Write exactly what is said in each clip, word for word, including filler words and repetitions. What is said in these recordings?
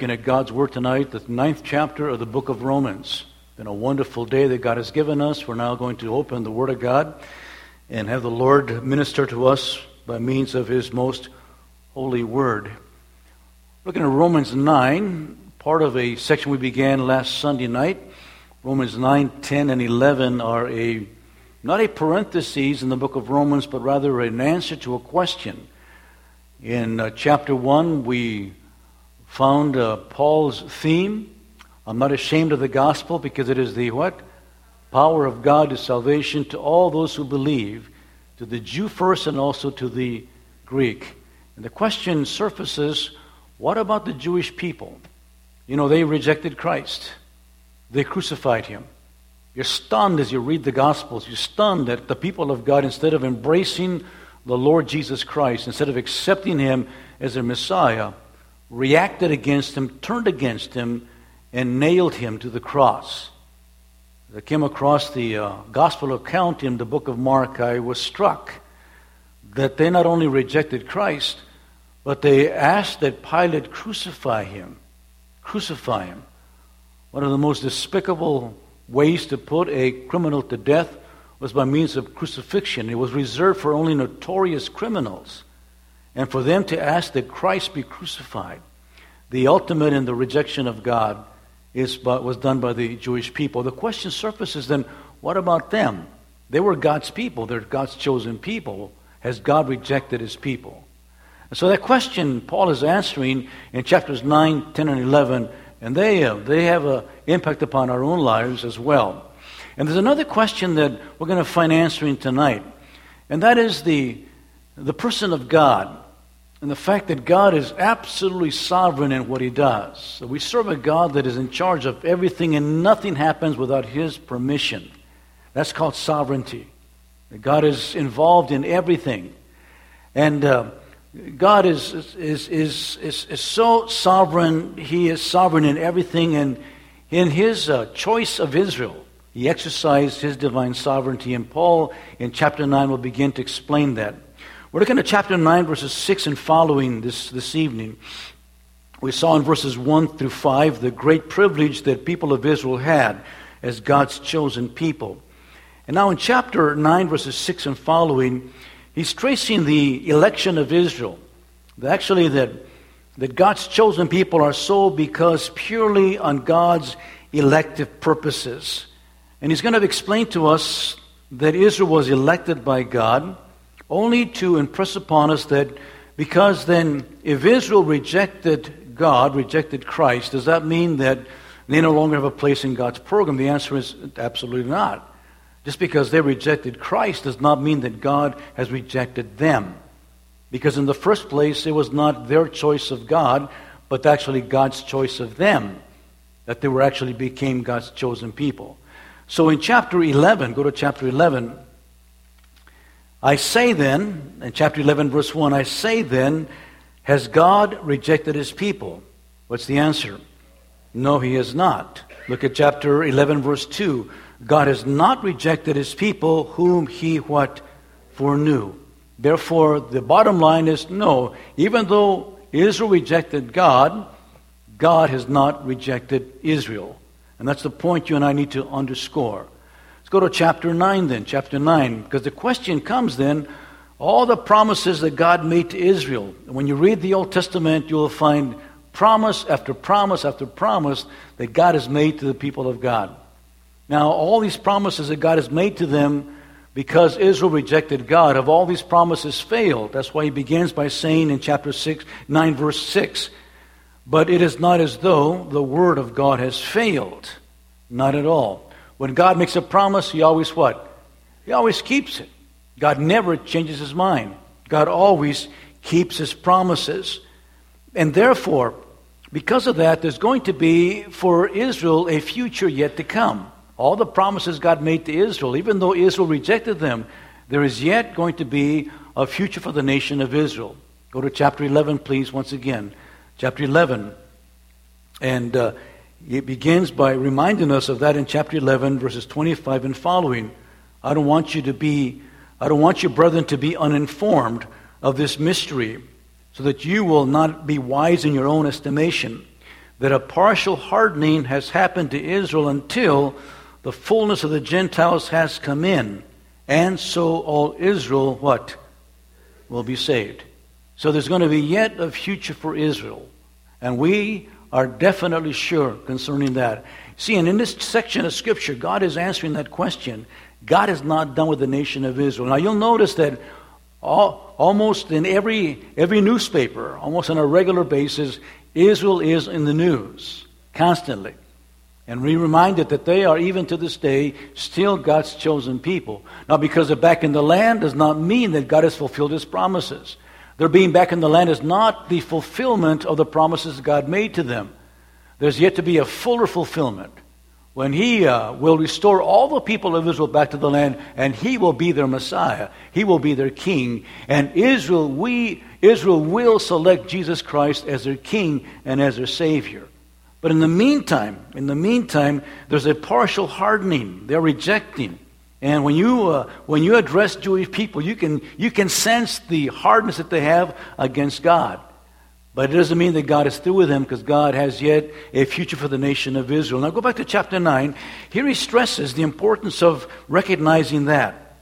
looking at God's Word tonight, the ninth chapter of the book of Romans. It's been a wonderful day that God has given us. We're now going to open the Word of God and have the Lord minister to us by means of His most holy Word. Looking at Romans nine, part of a section we began last Sunday night. Romans nine, ten, and eleven are a not a parenthesis in the book of Romans, but rather an answer to a question. In uh, chapter one, we found uh, Paul's theme. I'm not ashamed of the gospel because it is the what? Power of God to salvation to all those who believe, to the Jew first and also to the Greek. And the question surfaces, what about the Jewish people? You know, they rejected Christ. They crucified Him. You're stunned as you read the Gospels. You're stunned that the people of God, instead of embracing the Lord Jesus Christ, instead of accepting Him as their Messiah, reacted against Him, turned against Him, and nailed Him to the cross. As I came across the uh, Gospel account in the book of Mark, I was struck that they not only rejected Christ, but they asked that Pilate crucify Him. Crucify Him. One of the most despicable ways to put a criminal to death was by means of crucifixion. It was reserved for only notorious criminals. And for them to ask that Christ be crucified, the ultimate in the rejection of God, is was done by the Jewish people. The question surfaces then, what about them? They were God's people. They're God's chosen people. Has God rejected His people? And so that question Paul is answering in chapters nine, ten, and eleven, and they, uh, they have an impact upon our own lives as well. And there's another question that we're going to find answering tonight, and that is the, the person of God. And the fact that God is absolutely sovereign in what He does. So we serve a God that is in charge of everything and nothing happens without His permission. That's called sovereignty. God is involved in everything. And uh, God is, is, is, is, is so sovereign. He is sovereign in everything. And in His uh, choice of Israel, He exercised His divine sovereignty. And Paul in chapter nine will begin to explain that. We're looking at chapter nine, verses six and following this, this evening. We saw in verses one through five the great privilege that people of Israel had as God's chosen people. And now in chapter nine, verses six and following, he's tracing the election of Israel. Actually, that, that God's chosen people are so because purely on God's elective purposes. And he's going to explain to us that Israel was elected by God, only to impress upon us that because then if Israel rejected God, rejected Christ, does that mean that they no longer have a place in God's program? The answer is absolutely not. Just because they rejected Christ does not mean that God has rejected them. Because in the first place, it was not their choice of God, but actually God's choice of them, that they were actually became God's chosen people. So in chapter eleven, go to chapter eleven, I say then, in chapter eleven, verse one, I say then, has God rejected His people? What's the answer? No, He has not. Look at chapter eleven, verse two. God has not rejected His people whom He what? Foreknew. Therefore, the bottom line is no. Even though Israel rejected God, God has not rejected Israel. And that's the point you and I need to underscore. Go to chapter nine then, chapter nine, because the question comes then, all the promises that God made to Israel. When you read the Old Testament, you will find promise after promise after promise that God has made to the people of God. Now, all these promises that God has made to them, because Israel rejected God, have all these promises failed? That's why he begins by saying in chapter six, nine, verse six, but it is not as though the word of God has failed. Not at all. When God makes a promise, He always what? He always keeps it. God never changes His mind. God always keeps His promises. And therefore, because of that, there's going to be for Israel a future yet to come. All the promises God made to Israel, even though Israel rejected them, there is yet going to be a future for the nation of Israel. Go to chapter eleven, please, once again. Chapter eleven. And uh, it begins by reminding us of that in chapter eleven, verses twenty-five and following. I don't want you to be, I don't want you, brethren, to be uninformed of this mystery, so that you will not be wise in your own estimation, that a partial hardening has happened to Israel until the fullness of the Gentiles has come in. And so all Israel, what? Will be saved. So there's going to be yet a future for Israel. And we are definitely sure concerning that. See, and in this section of Scripture, God is answering that question. God is not done with the nation of Israel. Now you'll notice that all, almost in every, every newspaper, almost on a regular basis, Israel is in the news constantly. And we're reminded that they are, even to this day, still God's chosen people. Now, because they're back in the land does not mean that God has fulfilled His promises. Their being back in the land is not the fulfillment of the promises God made to them. There's yet to be a fuller fulfillment when He uh, will restore all the people of Israel back to the land, and He will be their Messiah. He will be their King. And Israel, we, Israel will select Jesus Christ as their King and as their Savior. But in the meantime, in the meantime, there's a partial hardening. They're rejecting. And when you uh, when you address Jewish people, you can you can sense the hardness that they have against God. But it doesn't mean that God is through with them, because God has yet a future for the nation of Israel. Now go back to chapter nine. Here he stresses the importance of recognizing that.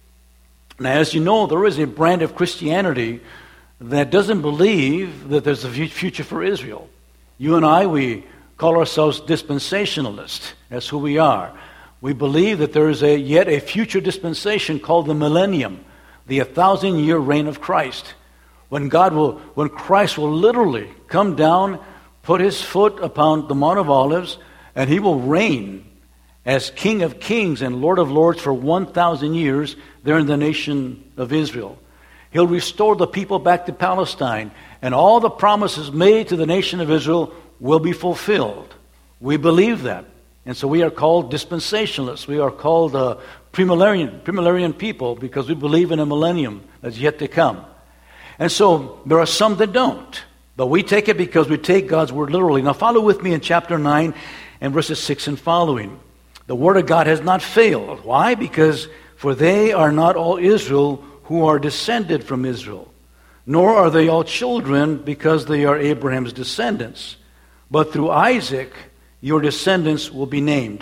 Now, as you know, there is a brand of Christianity that doesn't believe that there's a future for Israel. You and I, we call ourselves dispensationalists. That's who we are. We believe that there is a yet a future dispensation called the millennium, the a thousand year reign of Christ, when God will, when Christ will literally come down, put His foot upon the Mount of Olives, and He will reign as King of Kings and Lord of Lords for one thousand years there in the nation of Israel. He'll restore the people back to Palestine, and all the promises made to the nation of Israel will be fulfilled. We believe that. And so we are called dispensationalists. We are called uh, premillennial, premillennial people, because we believe in a millennium that's yet to come. And so there are some that don't. But we take it because we take God's word literally. Now follow with me in chapter nine and verses six and following. The word of God has not failed. Why? Because for they are not all Israel who are descended from Israel, nor are they all children, because they are Abraham's descendants. But through Isaac your descendants will be named.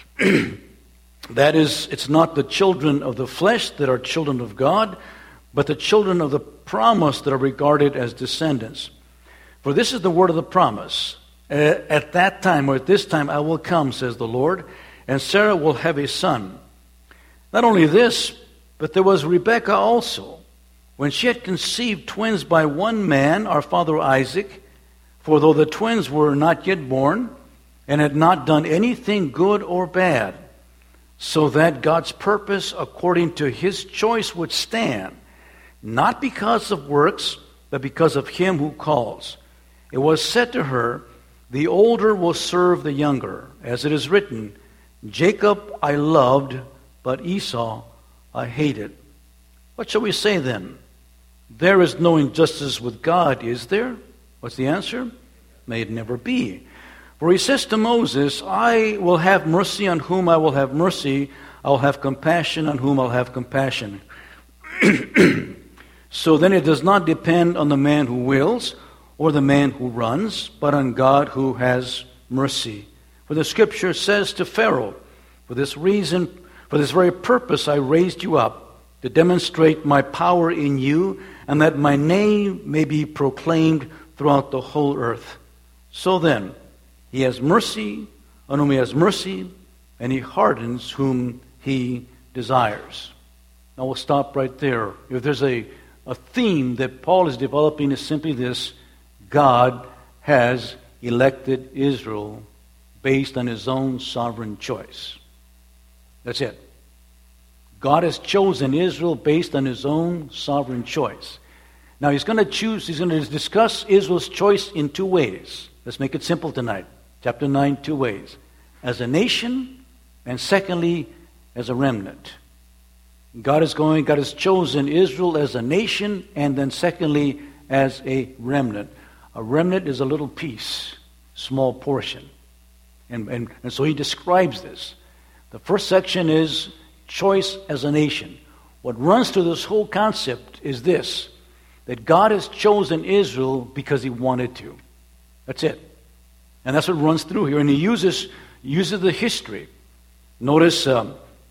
That is, it's not the children of the flesh that are children of God, but the children of the promise that are regarded as descendants. For this is the word of the promise. At that time, or at this time, I will come, says the Lord, and Sarah will have a son. Not only this, but there was Rebekah also, when she had conceived twins by one man, our father Isaac. For though the twins were not yet born, and had not done anything good or bad, so that God's purpose according to His choice would stand, not because of works, but because of Him who calls. It was said to her, the older will serve the younger, as it is written, Jacob I loved, but Esau I hated. What shall we say then? There is no injustice with God, is there? What's the answer? May it never be. For He says to Moses, I will have mercy on whom I will have mercy. I will have compassion on whom I'll have compassion. So then it does not depend on the man who wills or the man who runs, but on God who has mercy. For the Scripture says to Pharaoh, for this reason, for this very purpose I raised you up, to demonstrate my power in you, and that my name may be proclaimed throughout the whole earth. So then, He has mercy on whom He has mercy, and He hardens whom He desires. Now we'll stop right there. If there's a, a theme that Paul is developing, is simply this: God has elected Israel based on His own sovereign choice. That's it. God has chosen Israel based on His own sovereign choice. Now He's going to choose, He's going to discuss Israel's choice in two ways. Let's make it simple tonight. Chapter nine, two ways. As a nation, and secondly, as a remnant. God is going, God has chosen Israel as a nation, and then secondly, as a remnant. A remnant is a little piece, small portion. And, and, and so he describes this. The first section is choice as a nation. What runs through this whole concept is this: that God has chosen Israel because He wanted to. That's it. And that's what runs through here. And he uses, uses the history. Notice, um,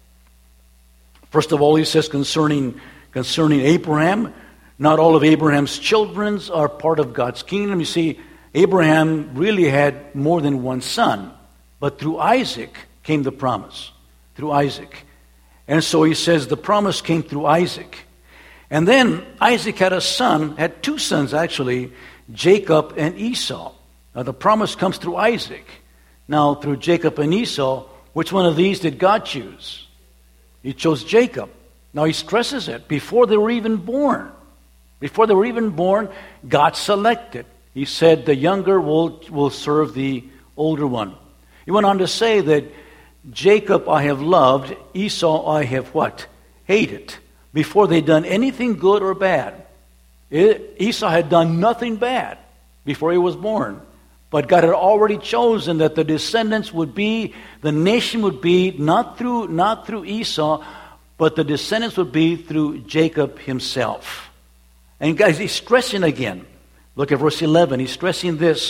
first of all, he says concerning, concerning Abraham, not all of Abraham's children are part of God's kingdom. You see, Abraham really had more than one son. But through Isaac came the promise. Through Isaac. And so he says the promise came through Isaac. And then Isaac had a son, had two sons actually, Jacob and Esau. Now the promise comes through Isaac. Now through Jacob and Esau, which one of these did God choose? He chose Jacob. Now he stresses it. Before they were even born, before they were even born, God selected. He said the younger will, will serve the older one. He went on to say that Jacob I have loved, Esau I have what? Hated. Before they'd done anything good or bad. It, Esau had done nothing bad before he was born. But God had already chosen that the descendants would be, the nation would be, not through, not through Esau, but the descendants would be through Jacob himself. And guys, he's stressing again. Look at verse eleven. He's stressing this.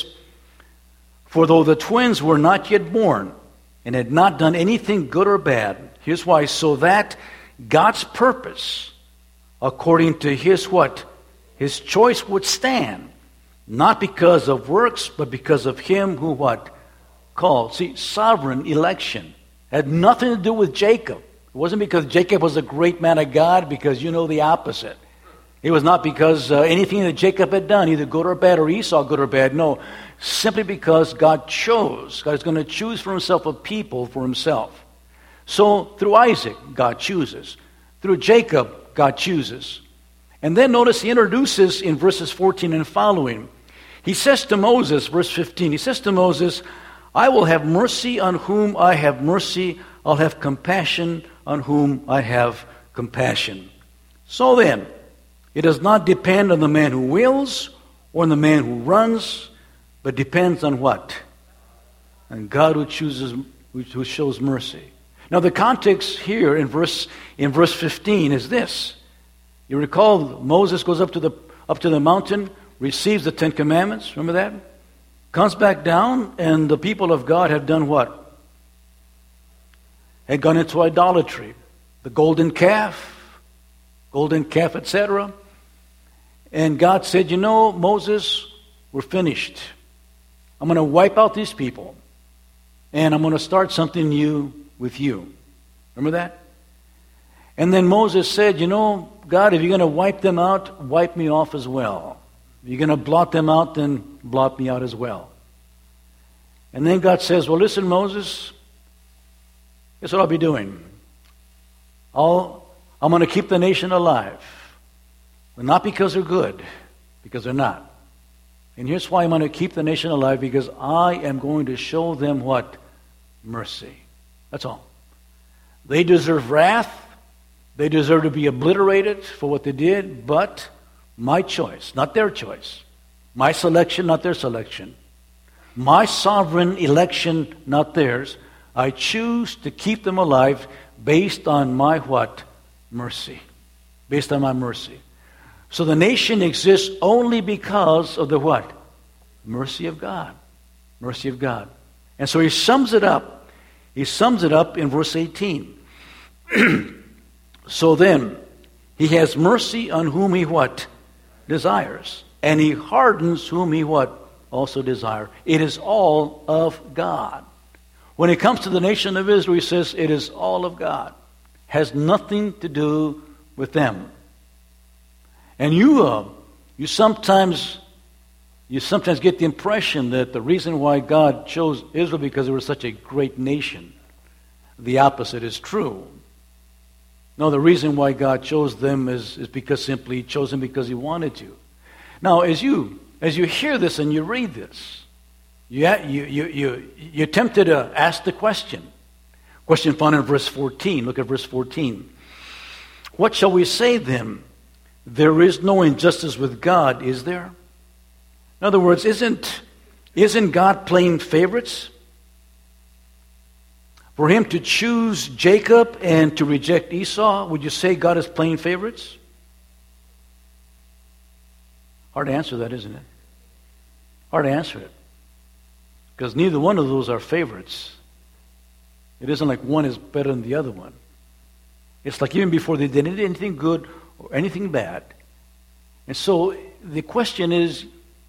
For though the twins were not yet born, and had not done anything good or bad, here's why, so that God's purpose, according to his what? His choice would stand. Not because of works, but because of him who what? Called. See, sovereign election had nothing to do with Jacob. It wasn't because Jacob was a great man of God, because you know the opposite. It was not because uh, anything that Jacob had done, either good or bad, or Esau good or bad. No, simply because God chose. God is going to choose for himself a people for himself. So through Isaac, God chooses. Through Jacob, God chooses. And then notice he introduces in verses fourteen and following. He says to Moses, verse fifteen, he says to Moses, I will have mercy on whom I have mercy. I'll have compassion on whom I have compassion. So then, it does not depend on the man who wills or on the man who runs, but depends on what? On God who chooses, who shows mercy. Now the context here in verse in verse fifteen is this. You recall Moses goes up to the up to the mountain, receives the Ten Commandments. Remember that? Comes back down, and the people of God have done what? Had gone into idolatry. The golden calf, golden calf, et cetera. And God said, you know, Moses, we're finished. I'm going to wipe out these people. And I'm going to start something new with you. Remember that? And then Moses said, you know, God, if you're going to wipe them out, wipe me off as well. If you're going to blot them out, then blot me out as well. And then God says, well, listen, Moses, here's what I'll be doing. I'll, I'm going to keep the nation alive. But not because they're good, because they're not. And here's why I'm going to keep the nation alive, because I am going to show them what? Mercy. That's all. They deserve wrath. They deserve to be obliterated for what they did, but my choice, not their choice. My selection, not their selection. My sovereign election, not theirs. I choose to keep them alive based on my what? Mercy. Based on my mercy. So the nation exists only because of the what? Mercy of God. Mercy of God. And so he sums it up. He sums it up in verse eighteen. So then, he has mercy on whom he what? Desires. And he hardens whom he what? Also desire. It is all of God. When it comes to the nation of Israel, he says it is all of God. Has nothing to do with them. And you, uh, you sometimes, you sometimes get the impression that the reason why God chose Israel because they were such a great nation. The opposite is true. No, the reason why God chose them is, is because simply He chose them because He wanted to. Now, as you as you hear this and you read this, you you you you you're tempted to ask the question. Question found in verse fourteen. Look at verse fourteen. What shall we say then? There is no injustice with God, is there? In other words, isn't isn't God playing favorites? For him to choose Jacob and to reject Esau, would you say God is playing favorites? Hard to answer that, isn't it? Hard to answer it. Because neither one of those are favorites. It isn't like one is better than the other one. It's like even before they did anything good or anything bad. And so the question is,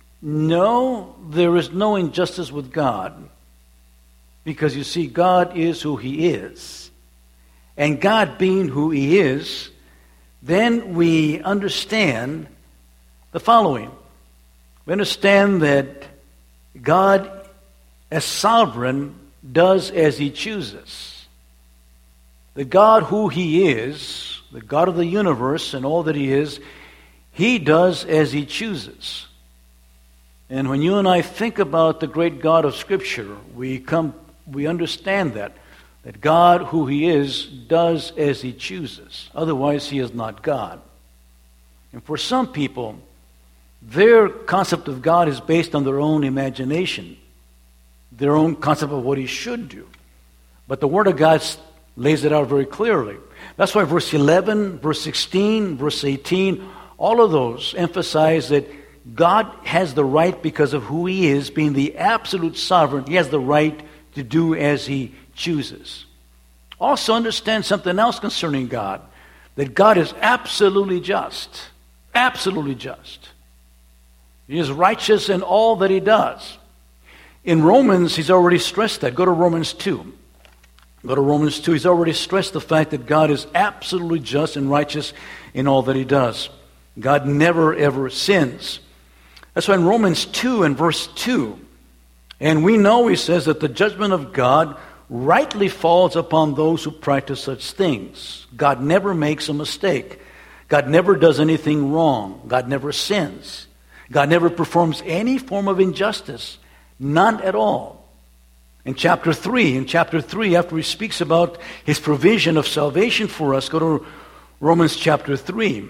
no, there is no injustice with God. Because you see, God is who He is. And God being who He is, then we understand the following. We understand that God, as sovereign, does as He chooses. The God who He is, the God of the universe and all that He is, He does as He chooses. And when you and I think about the great God of Scripture, we come, we understand that. That God who He is does as He chooses. Otherwise, He is not God. And for some people, their concept of God is based on their own imagination, their own concept of what He should do. But the Word of God lays it out very clearly. That's why verse eleven, verse sixteen, verse eighteen, all of those emphasize that God has the right, because of who He is, being the absolute sovereign, He has the right to do as He chooses. Also understand something else concerning God, that God is absolutely just. Absolutely just. He is righteous in all that He does. In Romans, He's already stressed that. Go to Romans two. Go to Romans two. He's already stressed the fact that God is absolutely just and righteous in all that He does. God never, ever sins. That's why in Romans two and verse two, and we know, he says, that the judgment of God rightly falls upon those who practice such things. God never makes a mistake. God never does anything wrong. God never sins. God never performs any form of injustice. None at all. In chapter three, in chapter three, after he speaks about His provision of salvation for us, go to Romans chapter three.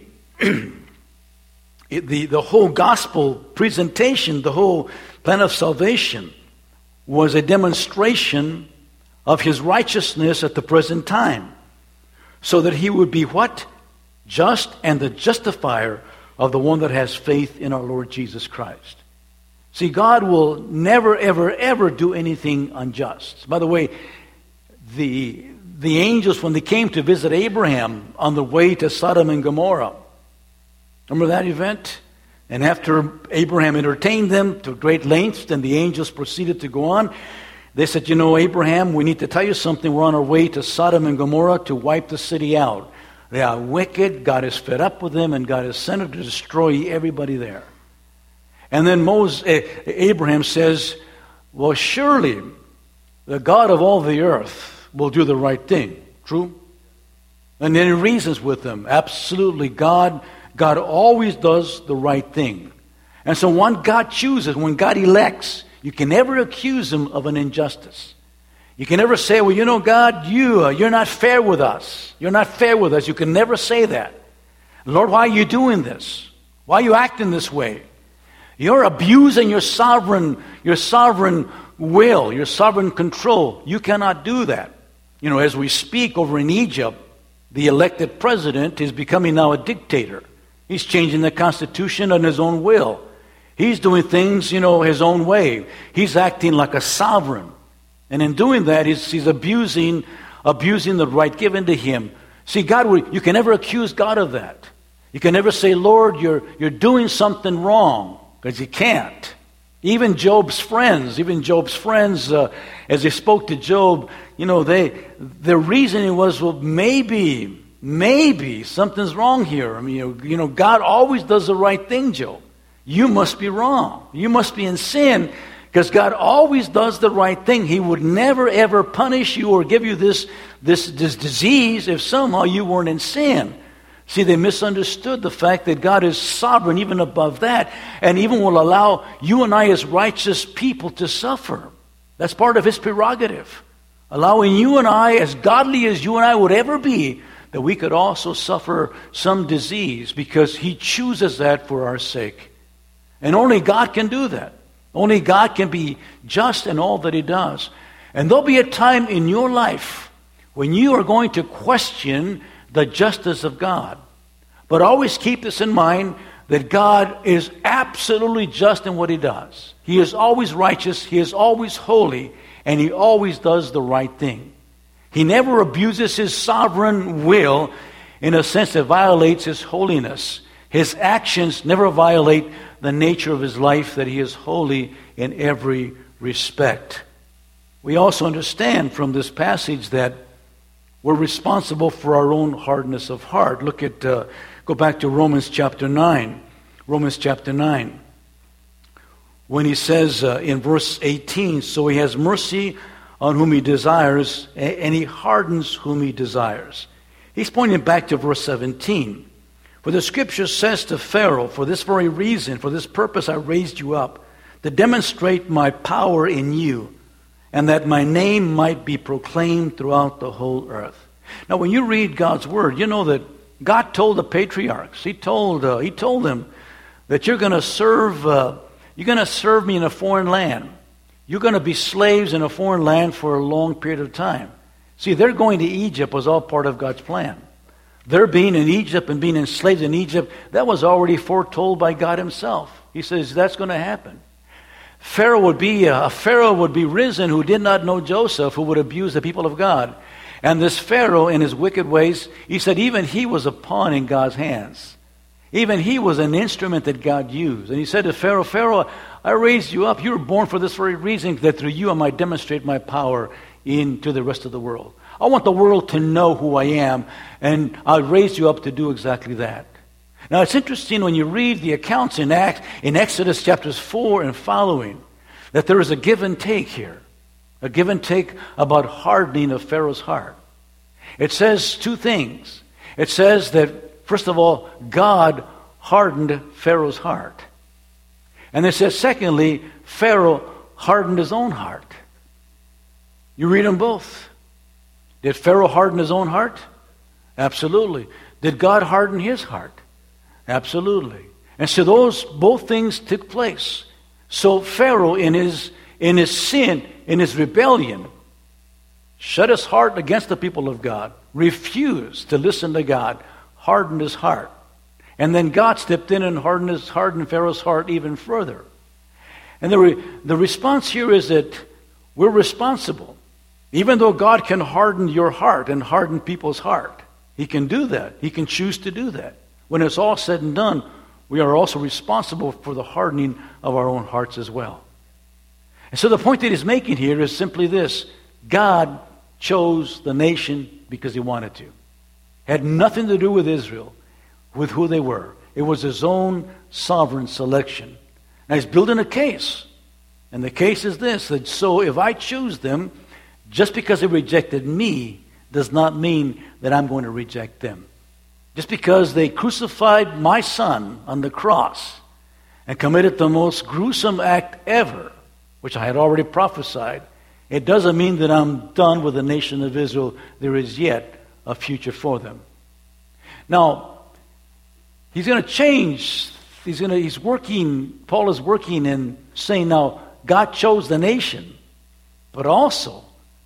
It, the, the whole gospel presentation, the whole plan of salvation was a demonstration of His righteousness at the present time, so that He would be what? Just and the justifier of the one that has faith in our Lord Jesus Christ. See, God will never, ever, ever do anything unjust. By the way, the, the angels, when they came to visit Abraham on the way to Sodom and Gomorrah, remember that event? And after Abraham entertained them to great lengths, then the angels proceeded to go on. They said, you know, Abraham, we need to tell you something. We're on our way to Sodom and Gomorrah to wipe the city out. They are wicked. God is fed up with them, and God is sent to destroy everybody there. And then Moses, Abraham says, well, surely the God of all the earth will do the right thing. True? And then he reasons with them. Absolutely, God, God always does the right thing. And so when God chooses, when God elects, you can never accuse Him of an injustice. You can never say, well, you know, God, you, uh, you're not fair with us. You're not fair with us. You can never say that. Lord, why are you doing this? Why are you acting this way? You're abusing your sovereign, your sovereign will, your sovereign control. You cannot do that. You know, as we speak over in Egypt, the elected president is becoming now a dictator. He's changing the constitution on his own will. He's doing things, you know, his own way. He's acting like a sovereign. And in doing that, he's, he's abusing, abusing the right given to him. See, God, you can never accuse God of that. You can never say, Lord, you're, you're doing something wrong, because you can't. Even Job's friends, even Job's friends, uh, as they spoke to Job, you know, they, their reasoning was, well, maybe, maybe something's wrong here. I mean, you know, you know, God always does the right thing, Job. You must be wrong. You must be in sin, because God always does the right thing. He would never, ever punish you or give you this, this, this disease if somehow you weren't in sin. See, they misunderstood the fact that God is sovereign even above that, and even will allow you and I as righteous people to suffer. That's part of His prerogative. Allowing you and I, as godly as you and I would ever be, that we could also suffer some disease, because He chooses that for our sake. And only God can do that. Only God can be just in all that He does. And there'll be a time in your life when you are going to question the justice of God. But always keep this in mind. that God is absolutely just in what he does. He is always righteous, he is always holy, and he always does the right thing. He never abuses his sovereign will in a sense that violates his holiness. His actions never violate the nature of his life, that he is holy in every respect. We also understand from this passage that we're responsible for our own hardness of heart. Look at, uh, go back to Romans chapter nine. Romans chapter nine. When he says uh, in verse eighteen, so he has mercy on whom he desires, and he hardens whom he desires. He's pointing back to verse seventeen. For the scripture says to Pharaoh, for this very reason, for this purpose I raised you up, to demonstrate my power in you, and that my name might be proclaimed throughout the whole earth. Now when you read God's word, you know that God told the patriarchs, he told uh, he told them that you're going to serve uh, you're going to serve me in a foreign land. You're going to be slaves in a foreign land for a long period of time. See, their going to Egypt was all part of God's plan. Their being in Egypt and being enslaved in Egypt, that was already foretold by God himself. He says that's going to happen. Pharaoh would be a Pharaoh would be risen who did not know Joseph, who would abuse the people of God. And this Pharaoh, in his wicked ways, he said even he was a pawn in God's hands. Even he was an instrument that God used. And he said to Pharaoh, Pharaoh, I raised you up. You were born for this very reason, that through you I might demonstrate my power into the rest of the world. I want the world to know who I am, and I raised you up to do exactly that. Now it's interesting when you read the accounts in Acts, in Exodus chapters four and following, that there is a give and take here. A give and take about hardening of Pharaoh's heart. It says two things. It says that, first of all, God hardened Pharaoh's heart. And it says, secondly, Pharaoh hardened his own heart. You read them both. Did Pharaoh harden his own heart? Absolutely. Did God harden his heart? Absolutely. And so those both things took place. So Pharaoh, in his in his sin, in his rebellion, shut his heart against the people of God, refused to listen to God, hardened his heart. And then God stepped in and hardened his hardened Pharaoh's heart even further. And the re, the response here is that we're responsible. Even though God can harden your heart and harden people's heart, he can do that. He can choose to do that. When it's all said and done, we are also responsible for the hardening of our own hearts as well. And so the point that he's making here is simply this. God chose the nation because he wanted to. It had nothing to do with Israel, with who they were. It was his own sovereign selection. Now he's building a case. And the case is this, that so if I choose them, just because they rejected me does not mean that I'm going to reject them. Just because they crucified my son on the cross and committed the most gruesome act ever, which I had already prophesied, it doesn't mean that I'm done with the nation of Israel. There is yet a future for them. Now, he's going to change. He's going to. He's working. Paul is working and saying, now, God chose the nation, but also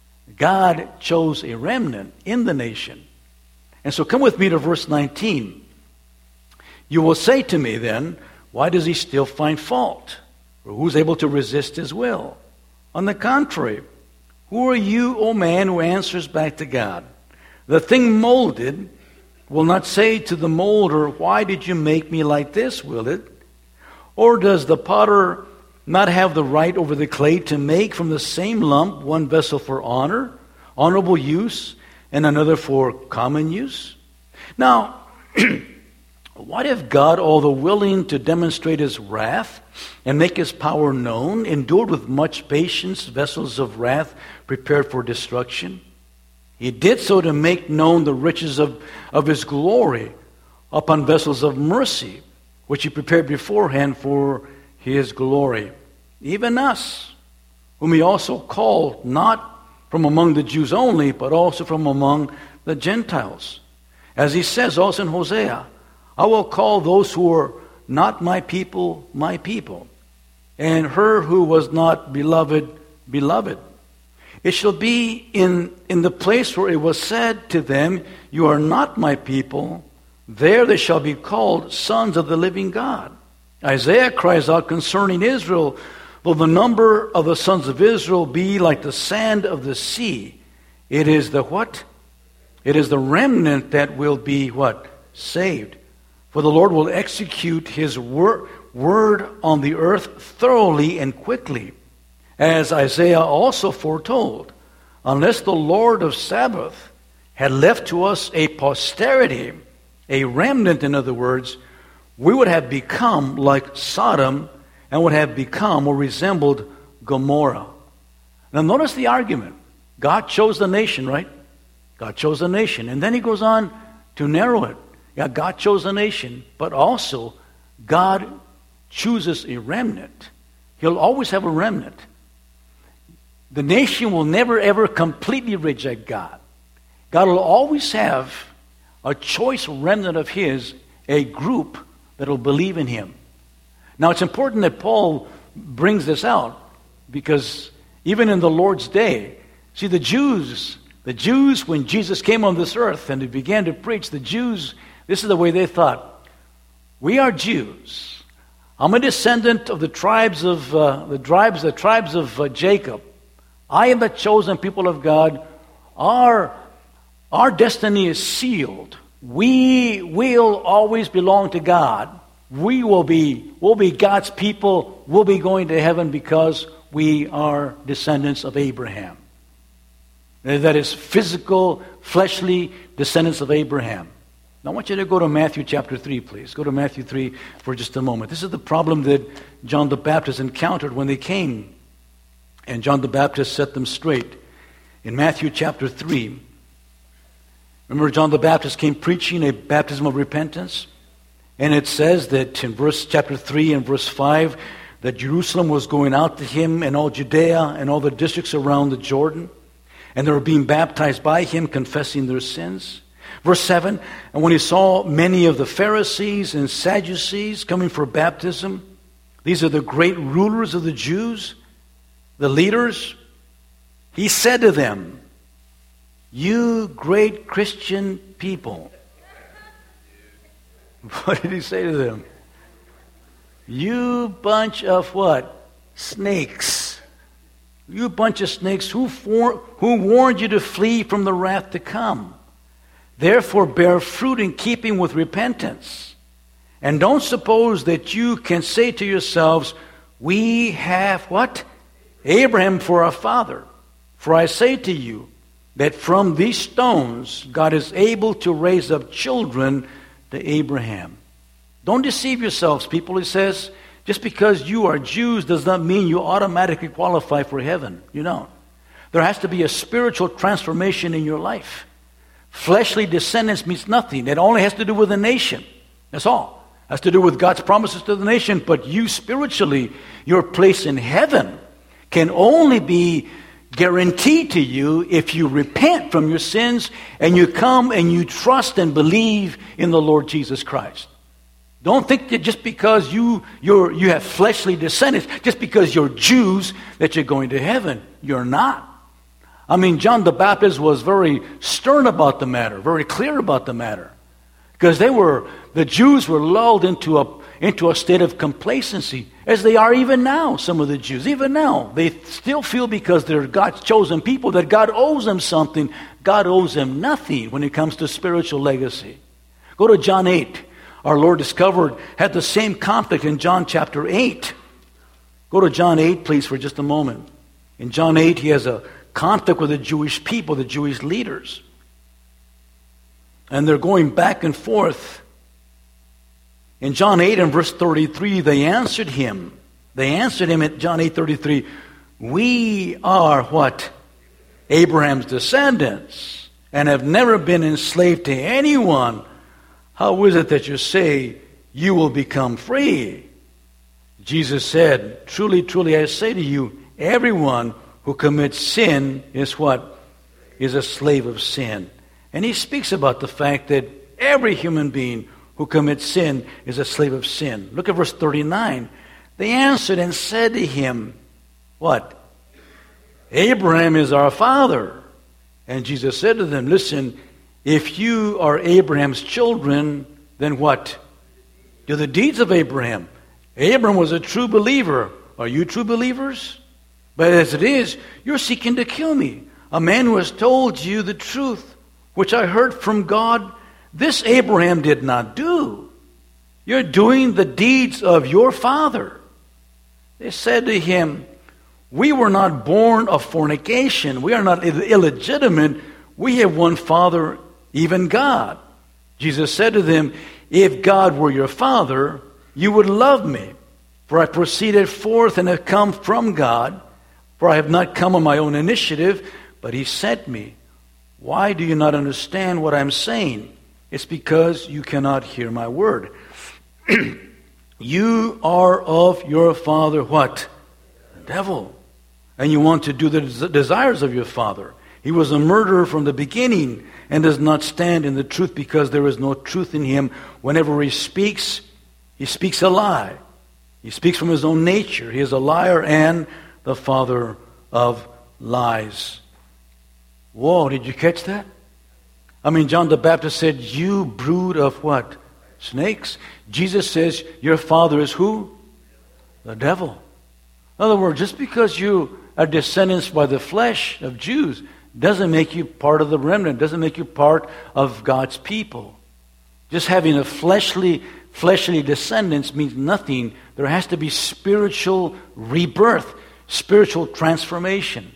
God chose a remnant in the nation. And so come with me to verse nineteen. You will say to me then, why does he still find fault? Or who's able to resist his will? On the contrary, who are you, O man, who answers back to God? The thing molded will not say to the molder, why did you make me like this, will it? Or does the potter not have the right over the clay to make from the same lump one vessel for honor, honorable use, and another for common use? Now, what if God, although willing to demonstrate his wrath and make his power known, endured with much patience vessels of wrath prepared for destruction? He did so to make known the riches of, of his glory upon vessels of mercy, which he prepared beforehand for his glory. Even us, whom he also called, not from among the Jews only, but also from among the Gentiles. As he says also in Hosea, I will call those who are not my people, my people, and her who was not beloved, beloved. It shall be in, in the place where it was said to them, you are not my people, There they shall be called sons of the living God. Isaiah cries out concerning Israel, though the number of the sons of Israel be like the sand of the sea, it is the what? It is the remnant that will be what? Saved. For the Lord will execute his wor- word on the earth thoroughly and quickly, as Isaiah also foretold. Unless the Lord of Sabaoth had left to us a posterity, a remnant, in other words, we would have become like Sodom and would have become or resembled Gomorrah. Now notice the argument. God chose the nation, right? God chose the nation. And then he goes on to narrow it. Yeah, God chose a nation, but also God chooses a remnant. He'll always have a remnant. The nation will never ever completely reject God. God will always have a choice remnant of his, a group that will believe in him. Now it's important that Paul brings this out, because even in the Lord's day, see, the Jews, the Jews, when Jesus came on this earth and he began to preach, the Jews, this is the way they thought. We are Jews. I'm a descendant of the tribes of uh, the tribes, the tribes of uh, Jacob. I am the chosen people of God. Our our destiny is sealed. We will always belong to God. We will be will be God's people. We'll be going to heaven because we are descendants of Abraham. That is physical, fleshly descendants of Abraham. Now I want you to go to Matthew chapter three, please. Go to Matthew three for just a moment. This is the problem that John the Baptist encountered when they came. And John the Baptist set them straight. In Matthew chapter three, remember John the Baptist came preaching a baptism of repentance? And it says that in verse chapter three and verse five, that Jerusalem was going out to him and all Judea and all the districts around the Jordan. And they were being baptized by him, confessing their sins. Verse seven, and when he saw many of the Pharisees and Sadducees coming for baptism, these are the great rulers of the Jews, the leaders, he said to them, you great Christian people. What did he say to them? You bunch of what? Snakes. You bunch of snakes, who, for, who warned you to flee from the wrath to come? Therefore bear fruit in keeping with repentance. And don't suppose that you can say to yourselves, we have what? Abraham for our father. For I say to you that from these stones God is able to raise up children to Abraham. Don't deceive yourselves, people, he says. Just because you are Jews does not mean you automatically qualify for heaven. You don't. There has to be a spiritual transformation in your life. Fleshly descendants means nothing. It only has to do with the nation. That's all. It has to do with God's promises to the nation. But you spiritually, your place in heaven can only be guaranteed to you if you repent from your sins and you come and you trust and believe in the Lord Jesus Christ. Don't think that just because you you're, you have fleshly descendants, just because you're Jews, that you're going to heaven. You're not. I mean, John the Baptist was very stern about the matter, very clear about the matter. Because they were, the Jews were lulled into a, into a state of complacency, as they are even now, some of the Jews. Even now, they still feel because they're God's chosen people that God owes them something. God owes them nothing when it comes to spiritual legacy. Go to John eight. Our Lord discovered, had the same conflict in John chapter eight. Go to John eight, please, for just a moment. In John eight, he has a conflict with the Jewish people, the Jewish leaders. And they're going back and forth. In John eight and verse thirty-three, they answered him. They answered him at John eight thirty-three, we are what? Abraham's descendants, and have never been enslaved to anyone. How is it that you say you will become free? Jesus said, truly, truly, I say to you, everyone who commits sin is what? Is a slave of sin. And he speaks about the fact that every human being who commits sin is a slave of sin. Look at verse thirty-nine. They answered and said to him, what? Abraham is our father. And Jesus said to them, listen, if you are Abraham's children, Then what? Do the deeds of Abraham. Abraham was a true believer. Are you true believers? But as it is, you're seeking to kill me, a man who has told you the truth, which I heard from God. This Abraham did not do. You're doing the deeds of your father. They said to him, we were not born of fornication. We are not illegitimate. We have one Father, even God. Jesus said to them, if God were your Father, you would love me. For I proceeded forth and have come from God. For I have not come on my own initiative, but He sent me. Why do you not understand what I'm saying? It's because you cannot hear my word. You are of your father what? The devil. And you want to do the desires of your father. He was a murderer from the beginning and does not stand in the truth because there is no truth in him. Whenever he speaks, he speaks a lie. He speaks from his own nature. He is a liar and the father of lies. Whoa, did you catch that? I mean, John the Baptist said, you brood of what? Snakes. Jesus says, your father is who? The devil. In other words, just because you are descendants by the flesh of Jews doesn't make you part of the remnant, doesn't make you part of God's people. Just having a fleshly, fleshly descendants means nothing. There has to be spiritual rebirth, spiritual transformation.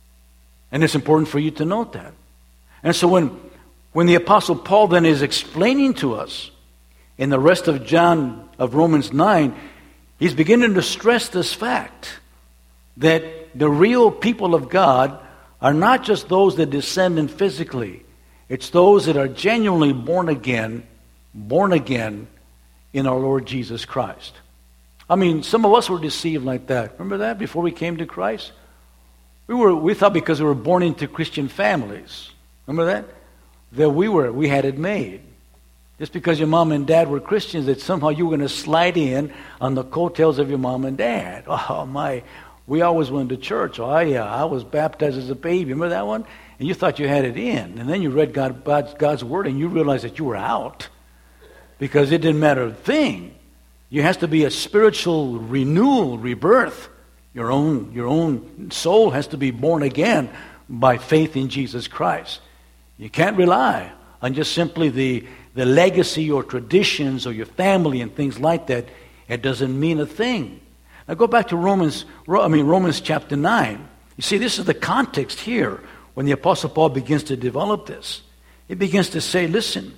And it's important for you to note that. And so when, when the Apostle Paul then is explaining to us in the rest of John, of Romans nine, he's beginning to stress this fact that the real people of God are not just those that descend in physically. It's those that are genuinely born again, born again in our Lord Jesus Christ. I mean, some of us were deceived like that. Remember that before we came to Christ? We were we thought because we were born into Christian families. Remember that? That we were we had it made. Just because your mom and dad were Christians, that somehow you were going to slide in on the coattails of your mom and dad. Oh my, we always went to church. Oh yeah, I was baptized as a baby. Remember that one? And you thought you had it in. And then you read God, God's, God's word and you realized that you were out. Because it didn't matter a thing. You has to be a spiritual renewal, rebirth. Your own, your own soul has to be born again by faith in Jesus Christ. You can't rely on just simply the, the legacy or traditions or your family and things like that. It doesn't mean a thing. Now go back to Romans, I mean Romans chapter nine. You see, this is the context here when the Apostle Paul begins to develop this. He begins to say, listen,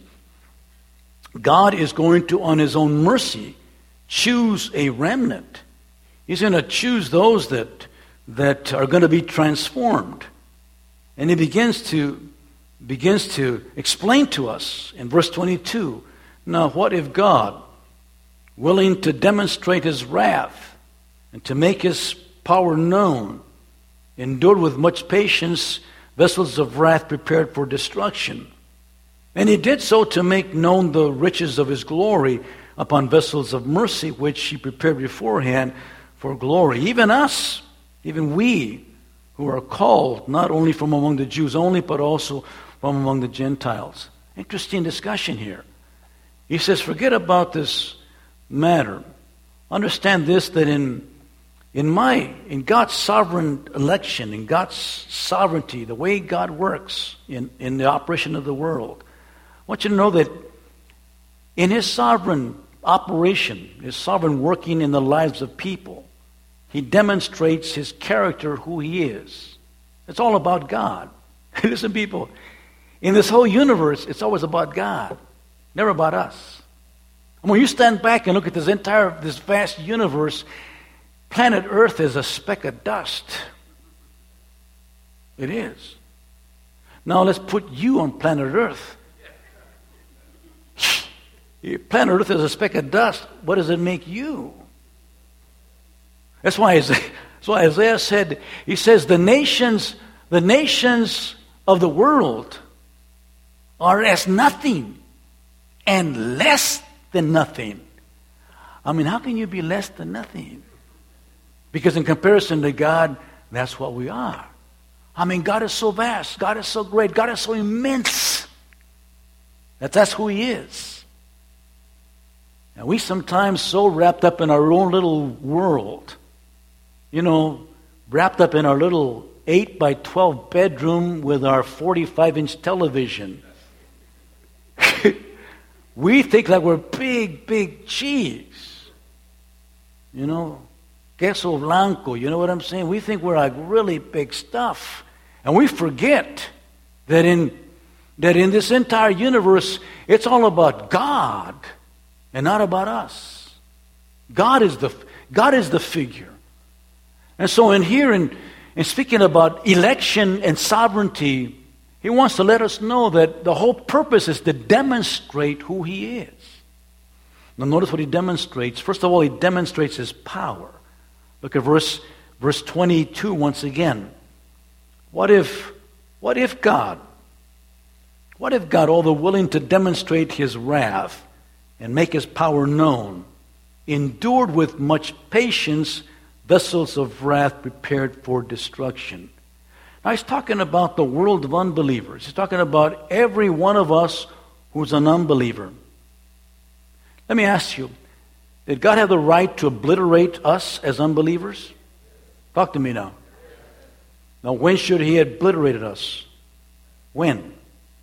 God is going to, on His own mercy, choose a remnant. He's going to choose those that that are going to be transformed. And He begins to begins to explain to us in verse twenty-two, now what if God, willing to demonstrate His wrath and to make His power known, endured with much patience vessels of wrath prepared for destruction. And He did so to make known the riches of His glory upon vessels of mercy, which He prepared beforehand for glory. Even us, even we, who are called not only from among the Jews only, but also from among the Gentiles. Interesting discussion here. He says, forget about this matter. Understand this, that in in my in God's sovereign election, in God's sovereignty, the way God works in, in the operation of the world, I want you to know that in His sovereign operation, His sovereign working in the lives of people, He demonstrates His character, who He is. It's all about God. Listen, people, in this whole universe, it's always about God, never about us. And when you stand back and look at this entire, this vast universe, planet Earth is a speck of dust. It is. Now let's put you on planet Earth. Planet Earth is a speck of dust. What does it make you? That's why Isaiah, that's why Isaiah said, he says, the nations, the nations of the world are as nothing and less than nothing. I mean, how can you be less than nothing? Because in comparison to God, that's what we are. I mean, God is so vast. God is so great. God is so immense. That that's who He is. And we sometimes so wrapped up in our own little world, you know, wrapped up in our little eight by twelve bedroom with our forty-five inch television. We think like we're big, big cheese. You know, queso blanco, you know what I'm saying? We think we're like really big stuff. And we forget that in that in this entire universe, it's all about God and not about us. God is the God is the figure. And so in here, in, in speaking about election and sovereignty, he wants to let us know that the whole purpose is to demonstrate who he is. Now notice what he demonstrates. First of all, he demonstrates his power. Look at verse, verse twenty-two once again. What if, what if God, what if God, although willing to demonstrate his wrath and make his power known, endured with much patience vessels of wrath prepared for destruction? Now he's talking about the world of unbelievers. He's talking about every one of us who's an unbeliever. Let me ask you, did God have the right to obliterate us as unbelievers? Talk to me now. Now when should he have obliterated us? When?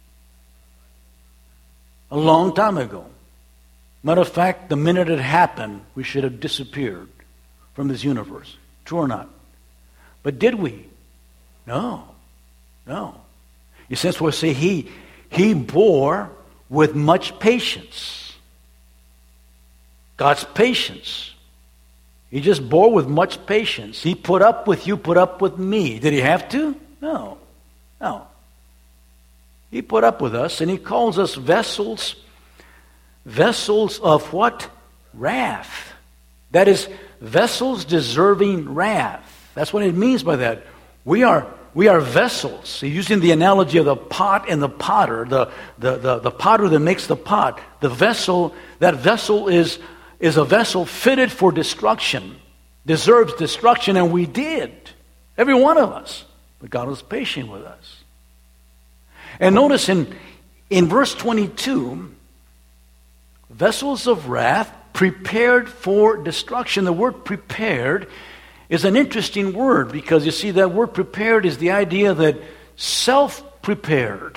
A long time ago. Matter of fact, the minute it happened, we should have disappeared from this universe. True or not? But did we? No. No. You sense what I say? He, he bore with much patience. God's patience. He just bore with much patience. He put up with you, put up with me. Did he have to? No. No. He put up with us, and he calls us vessels, vessels of what? Wrath. That is, vessels deserving wrath. That's what it means by that. We are we are vessels. He's using the analogy of the pot and the potter, the, the, the, the potter that makes the pot. The vessel, that vessel is, is a vessel fitted for destruction, deserves destruction, and we did. Every one of us. But God was patient with us. And notice in, in verse twenty-two, vessels of wrath prepared for destruction. The word prepared is an interesting word because you see that word prepared is the idea that self-prepared.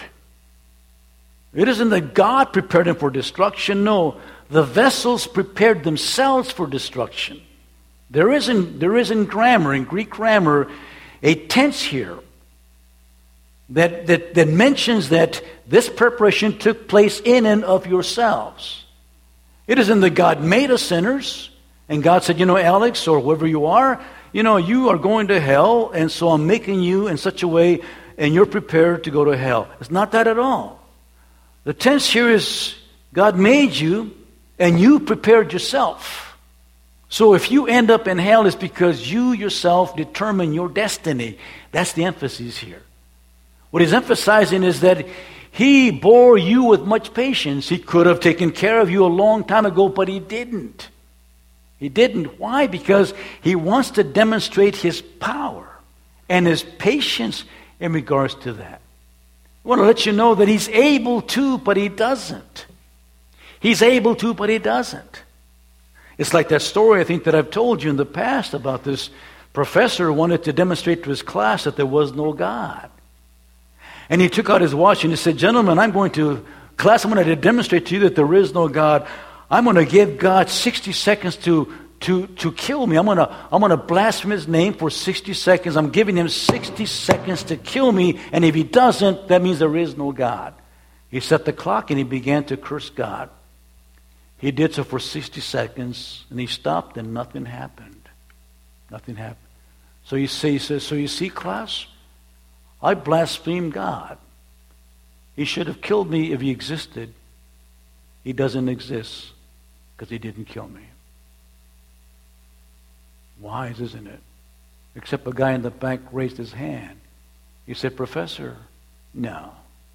It isn't that God prepared them for destruction. No, the vessels prepared themselves for destruction. There isn't, there is in grammar, in Greek grammar, a tense here that, that, that mentions that this preparation took place in and of yourselves. It isn't that God made us sinners and God said, you know, Alex, or whoever you are, you know, you are going to hell, and so I'm making you in such a way, and you're prepared to go to hell. It's not that at all. The tense here is God made you, and you prepared yourself. So if you end up in hell, it's because you yourself determine your destiny. That's the emphasis here. What he's emphasizing is that he bore you with much patience. He could have taken care of you a long time ago, but he didn't. He didn't. Why? Because he wants to demonstrate his power and his patience in regards to that. I want to let you know that he's able to, but he doesn't. He's able to, but he doesn't. It's like that story I think that I've told you in the past about this professor who wanted to demonstrate to his class that there was no God. And he took out his watch and he said, gentlemen, I'm going to, class, I'm going to demonstrate to you that there is no God. I'm going to give God sixty seconds to, to, to kill me. I'm going to, I'm going to blaspheme his name for sixty seconds. I'm giving him sixty seconds to kill me. And if he doesn't, that means there is no God. He set the clock and he began to curse God. He did so for sixty seconds and he stopped and nothing happened. Nothing happened. So you see, he says, so you see, class, I blasphemed God. He should have killed me if he existed. He doesn't exist because he didn't kill me. Wise, isn't it? Except a guy in the back raised his hand. He said, Professor, no.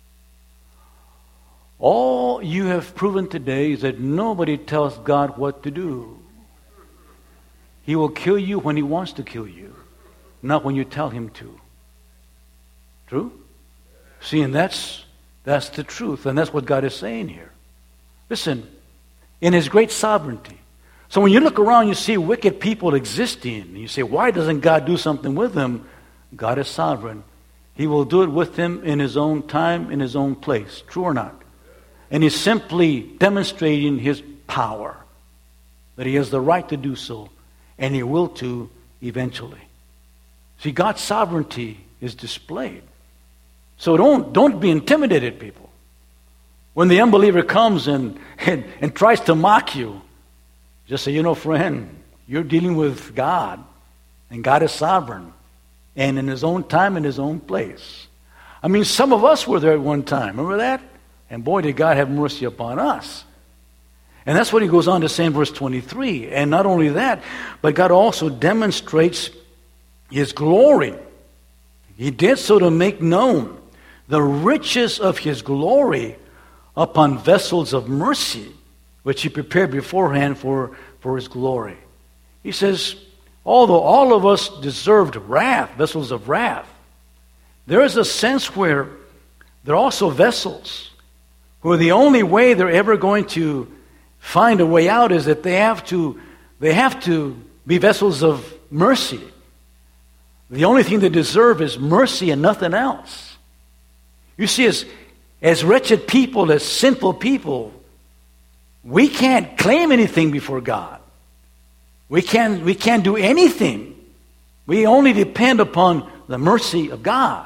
All you have proven today is that nobody tells God what to do. He will kill you when he wants to kill you, not when you tell him to. True? See, and that's that's the truth, and that's what God is saying here. Listen, in His great sovereignty. So when you look around, you see wicked people existing, and you say, why doesn't God do something with them? God is sovereign. He will do it with them in His own time, in His own place. True or not? And He's simply demonstrating His power, that He has the right to do so, and He will to eventually. See, God's sovereignty is displayed. So don't, don't be intimidated, people. When the unbeliever comes and, and, and tries to mock you, just say, you know, friend, you're dealing with God, and God is sovereign, and in His own time, in His own place. I mean, some of us were there at one time. Remember that? And boy, did God have mercy upon us. And that's what He goes on to say in verse twenty-three. And not only that, but God also demonstrates His glory. He did so to make known the riches of His glory upon vessels of mercy, which He prepared beforehand for, for His glory. He says, although all of us deserved wrath, vessels of wrath, there is a sense where they're also vessels, where the only way they're ever going to find a way out is that they have to, they have to be vessels of mercy. The only thing they deserve is mercy and nothing else. You see, as, as wretched people, as sinful people, we can't claim anything before God. We can't, we can't do anything. We only depend upon the mercy of God.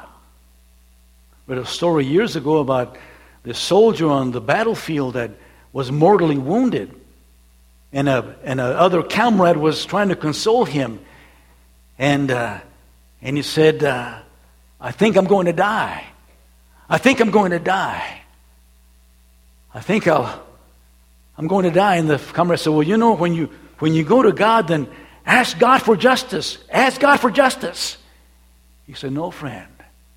I read a story years ago about this soldier on the battlefield that was mortally wounded. And a, and a other comrade was trying to console him. And, uh, and he said, uh, I think I'm going to die. I think I'm going to die. I think I'll, I'm going to die. And the comrade said, well, you know, when you, when you go to God, then ask God for justice. Ask God for justice. He said, no, friend.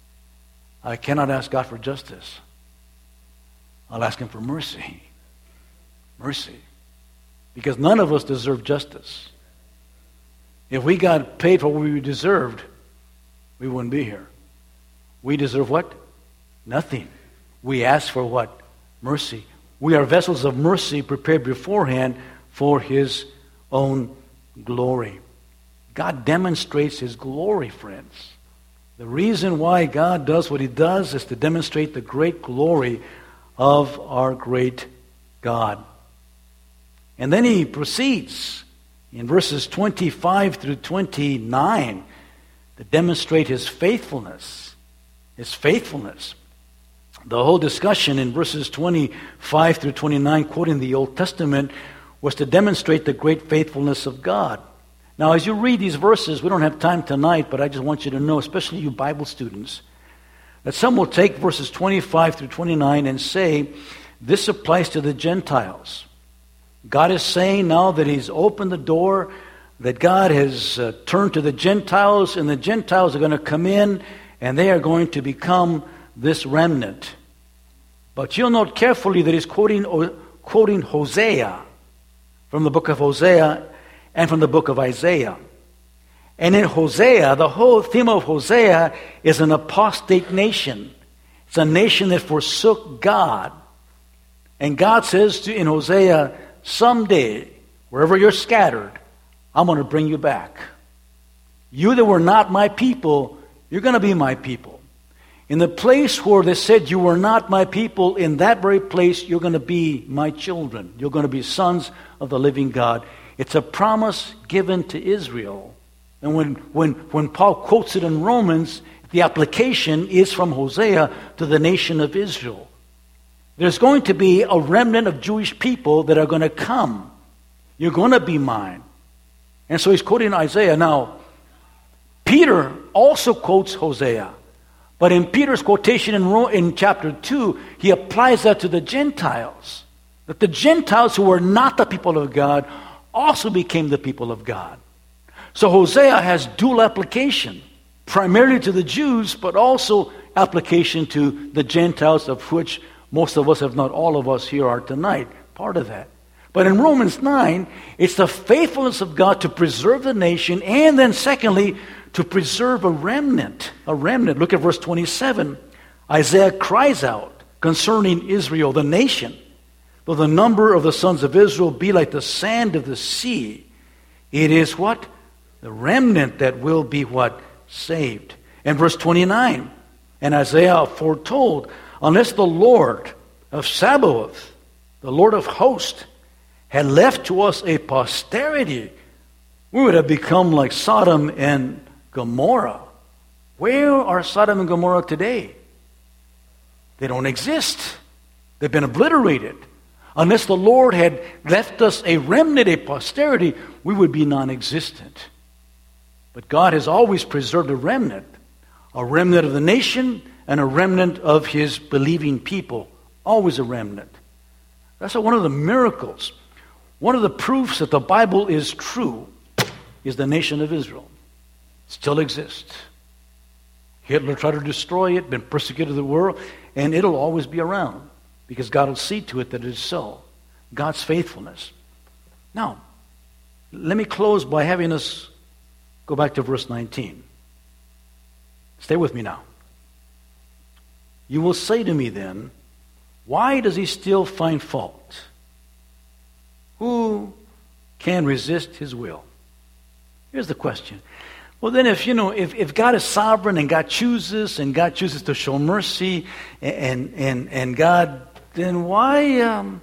I cannot ask God for justice. I'll ask Him for mercy. Mercy. Because none of us deserve justice. If we got paid for what we deserved, we wouldn't be here. We deserve what? Nothing. We ask for what? Mercy. We are vessels of mercy prepared beforehand for His own glory. God demonstrates His glory, friends. The reason why God does what He does is to demonstrate the great glory of our great God. And then He proceeds in verses twenty-five through twenty-nine to demonstrate His faithfulness. His faithfulness. The whole discussion in verses twenty-five through twenty-nine, quoting the Old Testament, was to demonstrate the great faithfulness of God. Now, as you read these verses, we don't have time tonight, but I just want you to know, especially you Bible students, that some will take verses twenty-five through twenty-nine and say, this applies to the Gentiles. God is saying now that He's opened the door, that God has uh, turned to the Gentiles, and the Gentiles are going to come in, and they are going to become this remnant. But you'll note carefully that He's quoting, quoting Hosea from the book of Hosea and from the book of Isaiah. And in Hosea, the whole theme of Hosea is an apostate nation. It's a nation that forsook God. And God says to, in Hosea, someday, wherever you're scattered, I'm going to bring you back. You that were not my people, you're going to be my people. In the place where they said you were not my people, in that very place you're going to be my children. You're going to be sons of the living God. It's a promise given to Israel. And when, when, when Paul quotes it in Romans, the application is from Hosea to the nation of Israel. There's going to be a remnant of Jewish people that are going to come. You're going to be mine. And so he's quoting Isaiah. Now, Peter also quotes Hosea. But in Peter's quotation in, in chapter two, he applies that to the Gentiles. That the Gentiles who were not the people of God also became the people of God. So Hosea has dual application, primarily to the Jews, but also application to the Gentiles, of which most of us, if not all of us here, are tonight, part of that. But in Romans nine, it's the faithfulness of God to preserve the nation, and then secondly, to preserve a remnant. A remnant. Look at verse twenty-seven. Isaiah cries out concerning Israel, the nation. though the number of the sons of Israel be like the sand of the sea, it is what? The remnant that will be what? Saved. And verse twenty-nine, and Isaiah foretold, unless the Lord of Sabaoth, the Lord of hosts, had left to us a posterity, we would have become like Sodom and Gomorrah. Where are Sodom and Gomorrah today? They don't exist. They've been obliterated. Unless the Lord had left us a remnant, a posterity, we would be non-existent. But God has always preserved a remnant, a remnant of the nation and a remnant of His believing people. Always a remnant. That's one of the miracles. One of the proofs that the Bible is true is the nation of Israel. It still exists. Hitler tried to destroy it, been persecuted the world, and it'll always be around because God will see to it that it is so. God's faithfulness. Now, let me close by having us go back to verse nineteen. Stay with me now. You will say to me then, why does he still find fault? Who can resist his will? Here's the question. Well, then, if you know, if, if God is sovereign and God chooses and God chooses to show mercy and and and God, then why um,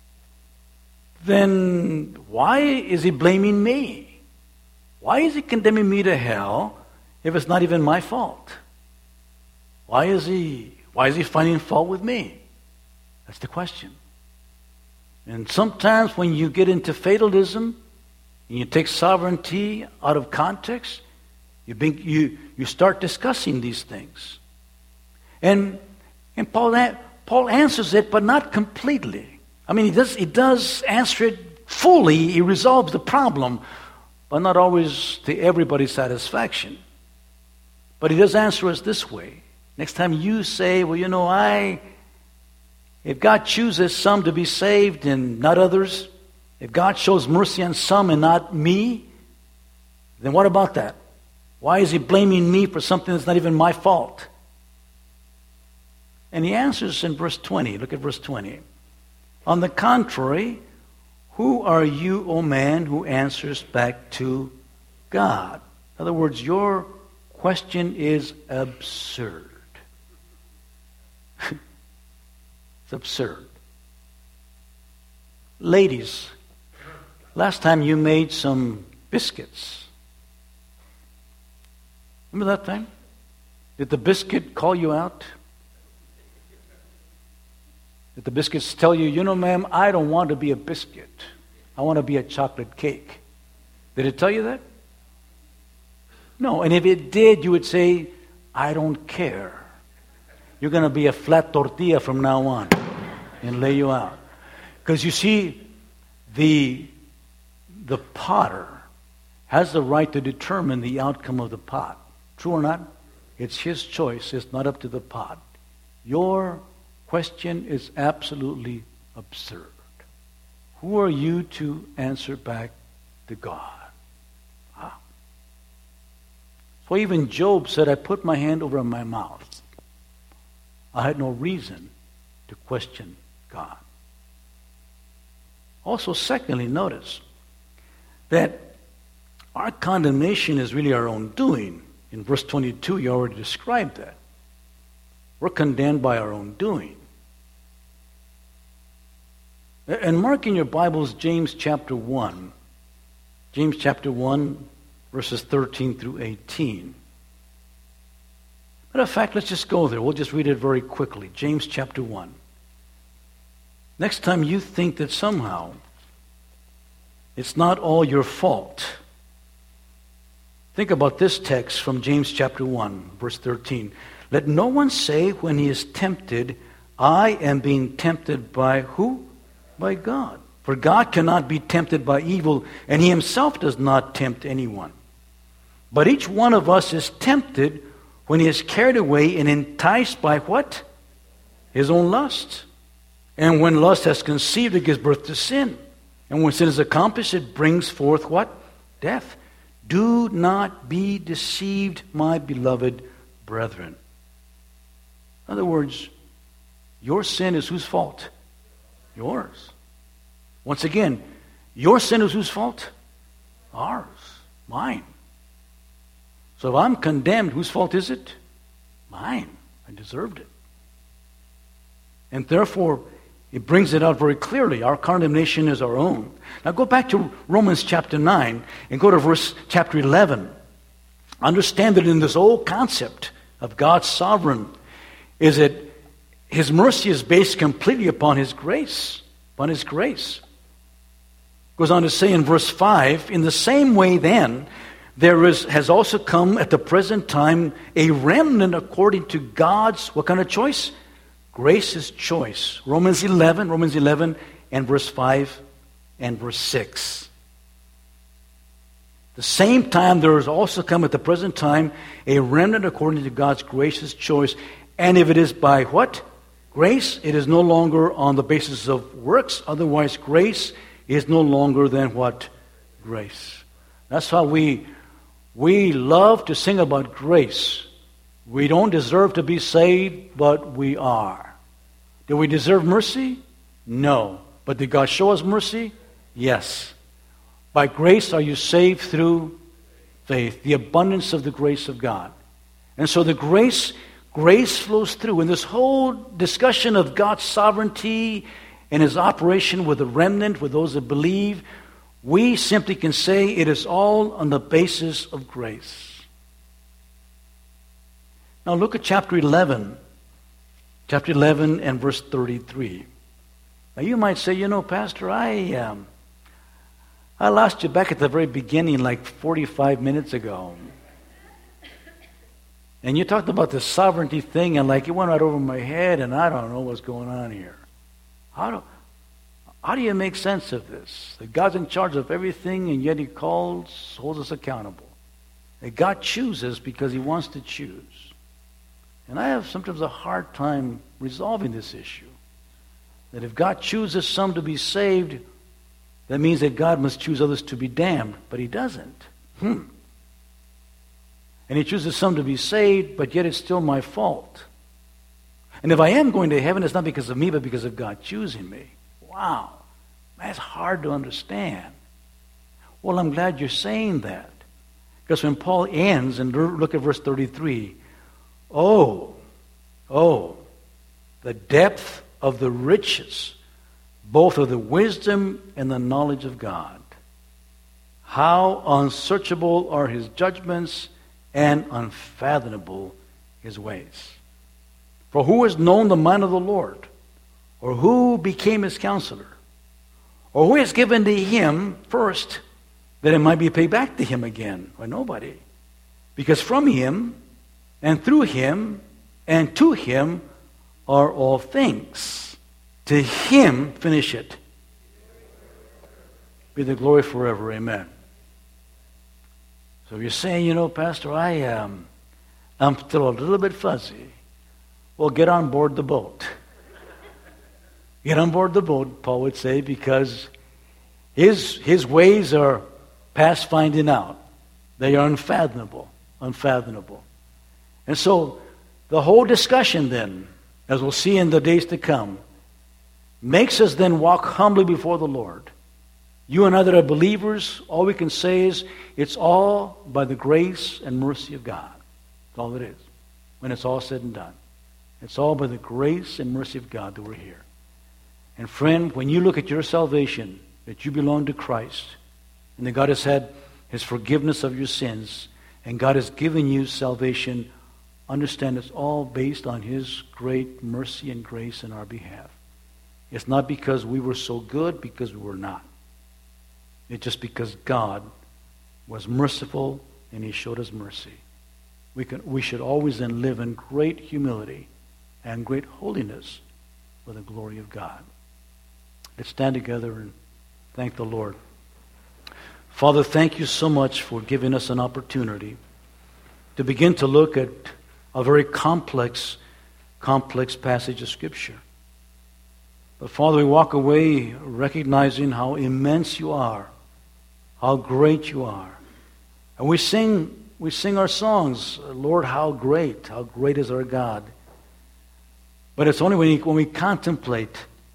then why is He blaming me? Why is He condemning me to hell if it's not even my fault? Why is He why is He finding fault with me? That's the question. And sometimes when you get into fatalism and you take sovereignty out of context, You, be, you you start discussing these things. And and Paul Paul answers it, but not completely. I mean, he does he does answer it fully. He resolves the problem, but not always to everybody's satisfaction. But he does answer us this way. Next time you say, well, you know, I, if God chooses some to be saved and not others, if God shows mercy on some and not me, then what about that? Why is He blaming me for something that's not even my fault? And he answers in verse twenty. Look at verse twenty. On the contrary, who are you, O man, who answers back to God? In other words, your question is absurd. It's absurd. Ladies, last time you made some biscuits. Remember that time? Did the biscuit call you out? Did the biscuits tell you, you know, ma'am, I don't want to be a biscuit. I want to be a chocolate cake. Did it tell you that? No. And if it did, you would say, I don't care. You're going to be a flat tortilla from now on and lay you out. Because you see, the, the potter has the right to determine the outcome of the pot. True or not? It's his choice. It's not up to the pot. Your question is absolutely absurd. Who are you to answer back to God? Ah. So even Job said, I put my hand over my mouth. I had no reason to question God. Also, secondly, notice that our condemnation is really our own doing. In verse twenty-two, you already described that. We're condemned by our own doing. And mark in your Bibles James chapter one. James chapter one, verses thirteen through eighteen. Matter of fact, let's just go there. We'll just read it very quickly. James chapter one. Next time you think that somehow it's not all your fault, think about this text from James chapter one, verse thirteen. Let no one say when he is tempted, I am being tempted by who? By God. For God cannot be tempted by evil, and He Himself does not tempt anyone. But each one of us is tempted when he is carried away and enticed by what? His own lust. And when lust has conceived, it gives birth to sin. And when sin is accomplished, it brings forth what? Death. Do not be deceived, my beloved brethren. In other words, your sin is whose fault? Yours. Once again, your sin is whose fault? Ours. Mine. So if I'm condemned, whose fault is it? Mine. I deserved it. And therefore, it brings it out very clearly. Our condemnation is our own. Now go back to Romans chapter nine and go to verse chapter eleven. Understand that in this whole concept of God's sovereign is that His mercy is based completely upon His grace. Upon His grace. Goes on to say in verse five, in the same way then, there is has also come at the present time a remnant according to God's, what kind of choice? Grace's choice. Romans eleven, Romans eleven and verse five and verse six. The same time there has also come at the present time a remnant according to God's gracious choice. And if it is by what? Grace, it is no longer on the basis of works. Otherwise, grace is no longer than what? Grace. That's how we we love to sing about grace. We don't deserve to be saved, but we are. Do we deserve mercy? No. But did God show us mercy? Yes. By grace are you saved through faith, the abundance of the grace of God. And so the grace, grace flows through. In this whole discussion of God's sovereignty and His operation with the remnant, with those that believe, we simply can say it is all on the basis of grace. Now look at chapter eleven. Chapter eleven and verse thirty-three. Now you might say, you know, Pastor, I um, I lost you back at the very beginning like forty-five minutes ago. And you talked about the sovereignty thing and like it went right over my head and I don't know what's going on here. How do, how do you make sense of this? That God's in charge of everything and yet He calls, holds us accountable. That God chooses because He wants to choose. And I have sometimes a hard time resolving this issue. That if God chooses some to be saved, that means that God must choose others to be damned. But He doesn't. Hmm. And He chooses some to be saved, but yet it's still my fault. And if I am going to heaven, it's not because of me, but because of God choosing me. Wow. That's hard to understand. Well, I'm glad you're saying that. Because when Paul ends, and look at verse thirty-three, Oh, oh, the depth of the riches, both of the wisdom and the knowledge of God. How unsearchable are His judgments and unfathomable His ways. For who has known the mind of the Lord? Or who became His counselor? Or who has given to Him first that it might be paid back to Him again? Or nobody. Because from Him and through Him and to Him are all things. To Him, finish it, be the glory forever. Amen. So if you're saying, you know, Pastor, I am, I'm still a little bit fuzzy. Well, get on board the boat. Get on board the boat, Paul would say, because his his ways are past finding out. They are unfathomable, unfathomable. And so the whole discussion then, as we'll see in the days to come, makes us then walk humbly before the Lord. You and I that are believers, all we can say is it's all by the grace and mercy of God. That's all it is. When it's all said and done. It's all by the grace and mercy of God that we're here. And friend, when you look at your salvation, that you belong to Christ, and that God has had His forgiveness of your sins, and God has given you salvation, understand it's all based on His great mercy and grace in our behalf. It's not because we were so good, because we were not. It's just because God was merciful and He showed us mercy. We can, we should always then live in great humility and great holiness for the glory of God. Let's stand together and thank the Lord. Father, thank you so much for giving us an opportunity to begin to look at a very complex, complex passage of Scripture. But Father, we walk away recognizing how immense you are, how great you are. And we sing, we sing our songs, Lord, how great, how great is our God. But it's only when we, when we contemplate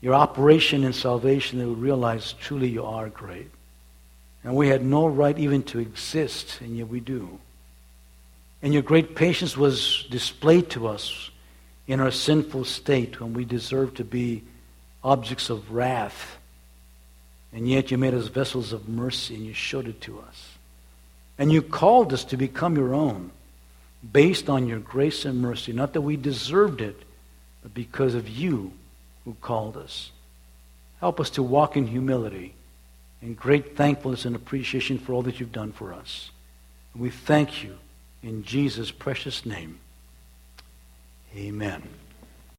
your operation in salvation, they would realize truly you are great. And we had no right even to exist, and yet we do. And your great patience was displayed to us in our sinful state when we deserved to be objects of wrath. And yet you made us vessels of mercy, and you showed it to us. And you called us to become your own, based on your grace and mercy. Not that we deserved it, but because of you who called us. Help us to walk in humility and great thankfulness and appreciation for all that you've done for us. And we thank you in Jesus' precious name. Amen.